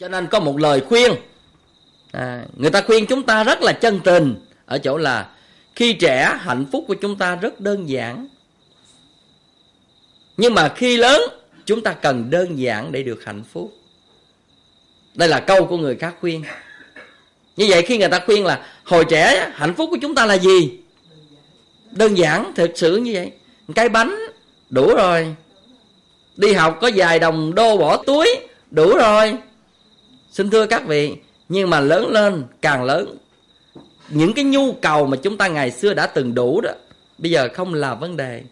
Cho nên có một lời khuyên, người ta khuyên chúng ta rất là chân tình, ở chỗ là khi trẻ hạnh phúc của chúng ta rất đơn giản, nhưng mà khi lớn chúng ta cần đơn giản để được hạnh phúc. Đây là câu của người khác khuyên. Như vậy khi người ta khuyên là hồi trẻ hạnh phúc của chúng ta là gì? Đơn giản, thực sự như vậy. Cái bánh đủ rồi, đi học có vài đồng đô bỏ túi đủ rồi. Xin thưa các vị, nhưng mà lớn lên càng lớn, những cái nhu cầu mà chúng ta ngày xưa đã từng đủ đó, bây giờ không là vấn đề.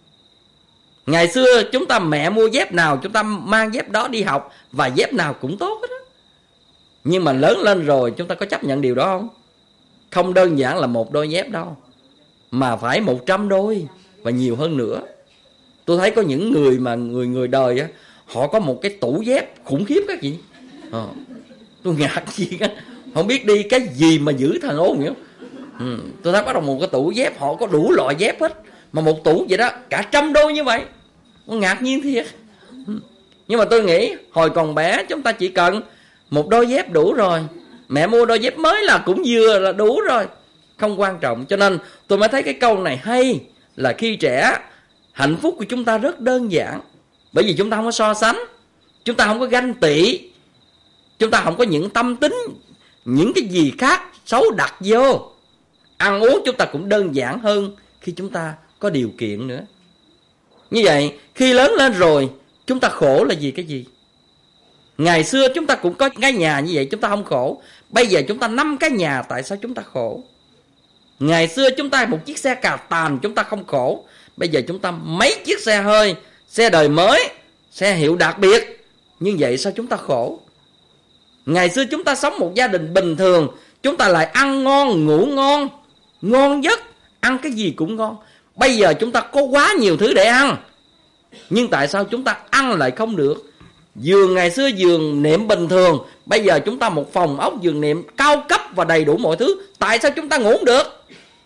Ngày xưa chúng ta mẹ mua dép nào chúng ta mang dép đó đi học, và dép nào cũng tốt hết đó. Nhưng mà lớn lên rồi chúng ta có chấp nhận điều đó không? Không đơn giản là một đôi dép đâu, mà phải 100 đôi và nhiều hơn nữa. Tôi thấy có những người mà người đời á, họ có một cái tủ dép khủng khiếp các chị. Tôi ngạc gì á, không biết đi cái gì mà giữ thằng ôn vậy. Tôi thấy bắt đầu một cái tủ dép, họ có đủ loại dép hết, mà một tủ vậy đó cả 100 đôi như vậy. Tôi ngạc nhiên thiệt. Nhưng mà tôi nghĩ hồi còn bé chúng ta chỉ cần một đôi dép đủ rồi, mẹ mua đôi dép mới là cũng vừa là đủ rồi, không quan trọng. Cho nên tôi mới thấy cái câu này hay, là khi trẻ hạnh phúc của chúng ta rất đơn giản. Bởi vì chúng ta không có so sánh, chúng ta không có ganh tị, chúng ta không có những tâm tính, những cái gì khác xấu đặt vô. Ăn uống chúng ta cũng đơn giản hơn khi chúng ta có điều kiện nữa. Như vậy khi lớn lên rồi chúng ta khổ là vì cái gì? Ngày xưa chúng ta cũng có cái nhà như vậy, chúng ta không khổ. Bây giờ chúng ta 5 cái nhà, tại sao chúng ta khổ? Ngày xưa chúng ta một chiếc xe cà tàn, chúng ta không khổ. Bây giờ chúng ta mấy chiếc xe hơi, xe đời mới, xe hiệu đặc biệt, như vậy sao chúng ta khổ? Ngày xưa chúng ta sống một gia đình bình thường, chúng ta lại ăn ngon, ngủ ngon, ngon giấc, ăn cái gì cũng ngon. Bây giờ chúng ta có quá nhiều thứ để ăn, nhưng tại sao chúng ta ăn lại không được? Giường ngày xưa giường nệm bình thường, bây giờ chúng ta một phòng ốc giường nệm cao cấp và đầy đủ mọi thứ, tại sao chúng ta ngủ không được?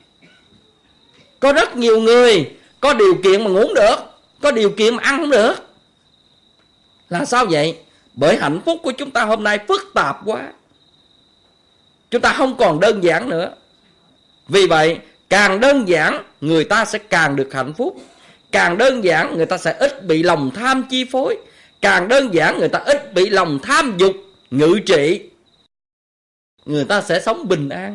Có rất nhiều người có điều kiện mà ngủ không được, có điều kiện mà ăn không được. Là sao vậy? Bởi hạnh phúc của chúng ta hôm nay phức tạp quá, chúng ta không còn đơn giản nữa. Vì vậy càng đơn giản người ta sẽ càng được hạnh phúc, càng đơn giản người ta sẽ ít bị lòng tham chi phối, càng đơn giản người ta ít bị lòng tham dục ngự trị, người ta sẽ sống bình an.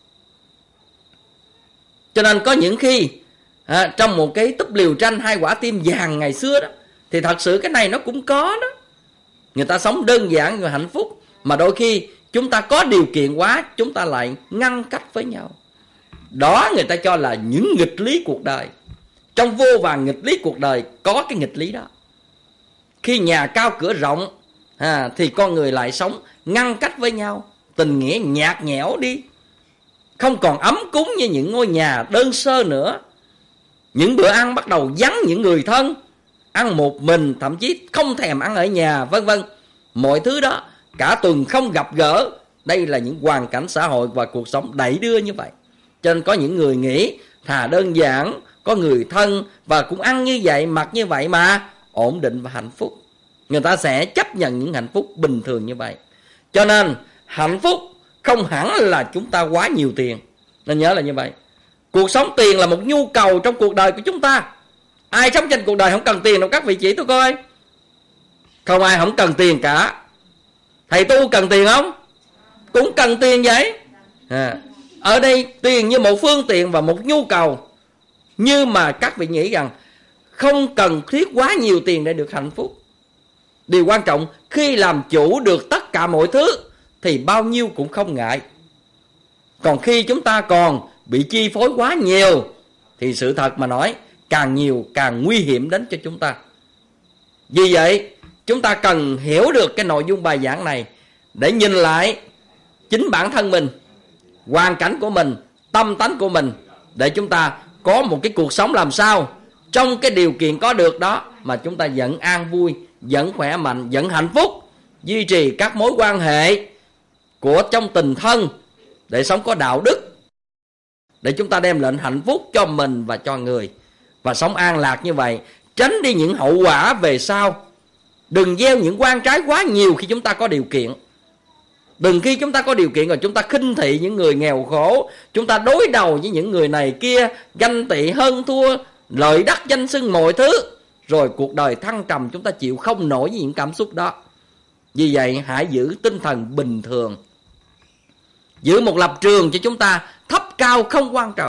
Cho nên có những khi trong một cái túp liều tranh 2 quả tim vàng ngày xưa đó, thì thật sự cái này nó cũng có đó. Người ta sống đơn giản và hạnh phúc, mà đôi khi chúng ta có điều kiện quá, chúng ta lại ngăn cách với nhau. Đó người ta cho là những nghịch lý cuộc đời. Trong vô vàn nghịch lý cuộc đời có cái nghịch lý đó. Khi nhà cao cửa rộng thì con người lại sống ngăn cách với nhau, tình nghĩa nhạt nhẽo đi, không còn ấm cúng như những ngôi nhà đơn sơ nữa. Những bữa ăn bắt đầu vắng những người thân, ăn một mình, thậm chí không thèm ăn ở nhà, vân vân. Mọi thứ đó cả tuần không gặp gỡ. Đây là những hoàn cảnh xã hội và cuộc sống đẩy đưa như vậy. Cho nên có những người nghĩ thà đơn giản, có người thân và cũng ăn như vậy, mặc như vậy mà ổn định và hạnh phúc. Người ta sẽ chấp nhận những hạnh phúc bình thường như vậy. Cho nên hạnh phúc không hẳn là chúng ta quá nhiều tiền. Nên nhớ là như vậy. Cuộc sống tiền là một nhu cầu trong cuộc đời của chúng ta. Ai sống trên cuộc đời không cần tiền đâu các vị chỉ tôi coi. Không ai không cần tiền cả. Thầy tu cần tiền không? Cũng cần tiền vậy. Ở đây tiền như một phương tiện và một nhu cầu. Nhưng mà các vị nghĩ rằng không cần thiết quá nhiều tiền để được hạnh phúc. Điều quan trọng khi làm chủ được tất cả mọi thứ thì bao nhiêu cũng không ngại. Còn khi chúng ta còn bị chi phối quá nhiều thì sự thật mà nói, càng nhiều càng nguy hiểm đến cho chúng ta. Vì vậy chúng ta cần hiểu được cái nội dung bài giảng này để nhìn lại chính bản thân mình, hoàn cảnh của mình, tâm tánh của mình, để chúng ta có một cái cuộc sống làm sao trong cái điều kiện có được đó mà chúng ta vẫn an vui, vẫn khỏe mạnh, vẫn hạnh phúc, duy trì các mối quan hệ của trong tình thân để sống có đạo đức, để chúng ta đem lại hạnh phúc cho mình và cho người, và sống an lạc như vậy, tránh đi những hậu quả về sau. Đừng gieo những quan trái quá nhiều khi chúng ta có điều kiện. Từng khi chúng ta có điều kiện rồi, chúng ta khinh thị những người nghèo khổ, chúng ta đối đầu với những người này kia, ganh tị hơn thua, lợi đắc danh xưng mọi thứ, rồi cuộc đời thăng trầm chúng ta chịu không nổi với những cảm xúc đó. Vì vậy hãy giữ tinh thần bình thường, giữ một lập trường cho chúng ta thấp cao không quan trọng.